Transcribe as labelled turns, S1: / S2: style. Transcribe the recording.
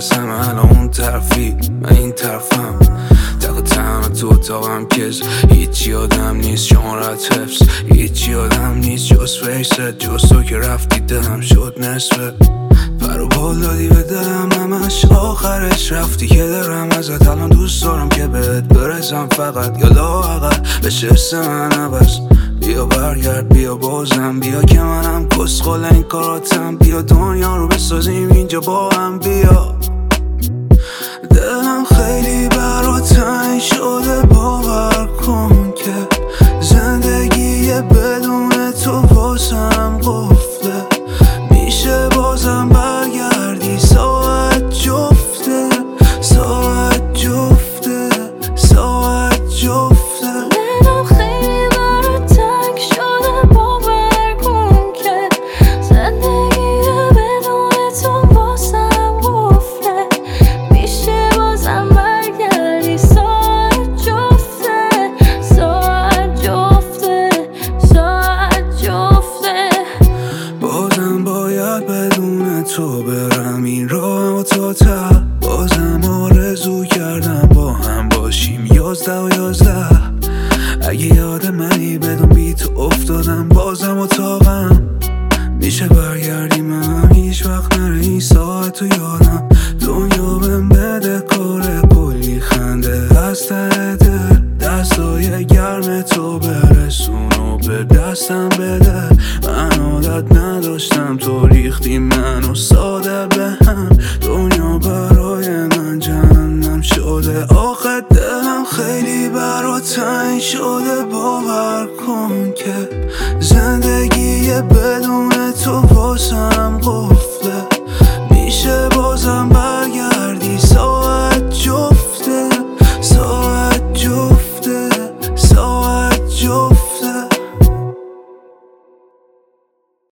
S1: برسم الان اون طرفی، من این طرفم. تق تنها تو اتاقم کز هیچی آدم نیست، شمارت حفظ هیچی آدم نیست جز فیست، جز تو که رفتی دلم شد نصفه. پر و بال دادی به دلم همش، آخرش رفتی که دارم ازت الان دوست دارم که بهت برسم فقط، یا لااقل بشه حس من عوض. بیا برگرد بیا بازم بیا که منم کسخل این کاراتم، بیا دنیا رو بسازیم اینجا با هم بیا. دلم خیلی برات تنگ شده باور کن که زندگی بدون تو واسم قفله، میشه بازم برگردی ساعت جفته ساعت جفته ساعت جفته.
S2: دلم خیلی برات تنگ شده باور کن که زندگی بدون تو واسم قفله، میشه بازم برگردی ساعت جفته ساعت جفته ساعت جفته.
S1: بازم باید بدون تو برم این راه تا ته، بازم آرزو کردم با هم باشیم 11 و 11. اگه یاد منی بدون بی تو افتادم بازم اتاقم، میشه برگردی من هیچ وقت نره این ساعت و یادم. دنیا بهم بده کار کلی خنده از ته دل، دستای گرم تو برسون و به دستم بده. من عادت نداشتم تو ریختی منو ساده به هم، دنیا برای من جهنم شده. آخه دلم خیلی برات تنگ شده باور کن که زندگی بدون تو واسم